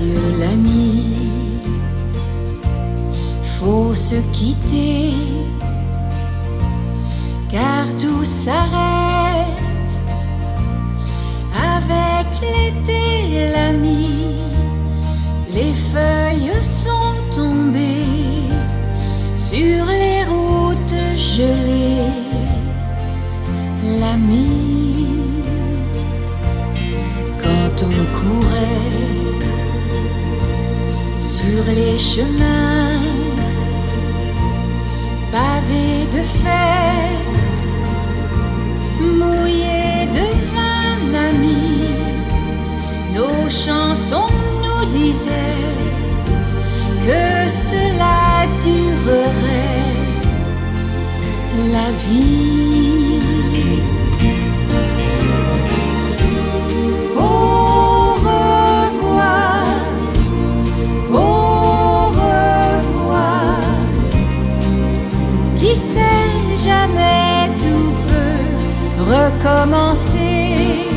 adieu l'ami, faut se quitter, car tout s'arrête avec l'été l'ami. Les feuilles sont tombées sur les routes gelées, l'ami. Quand on courait sur les chemins pavés de fêtes, mouillés de vin, l'ami, nos chansons nous disaient que cela durerait, la vie. Au revoir, au revoir. Qui sait, jamais tout peut recommencer.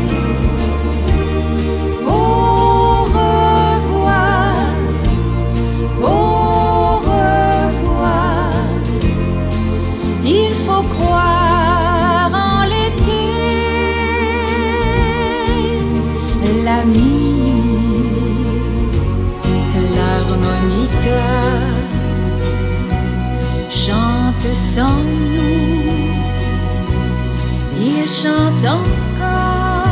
Au revoir, au revoir. Il faut croire en l'été, l'ami. L'harmonica chante sans nous, il chante encore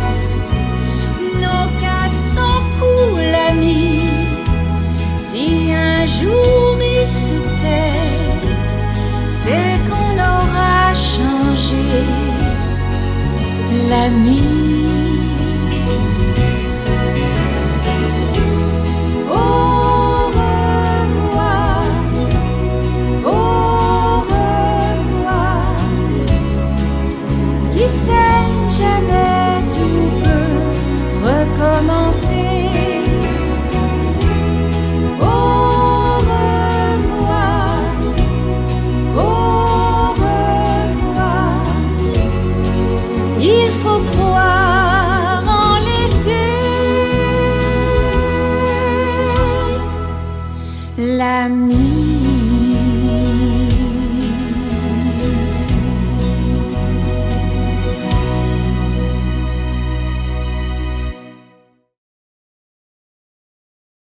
nos 400 coups, l'ami. Si un jour il se tait, c'est qu'on aura changé, l'ami. Qui sait, jamais tout peut recommencer. Au revoir, au revoir. Il faut croire en l'été, l'ami.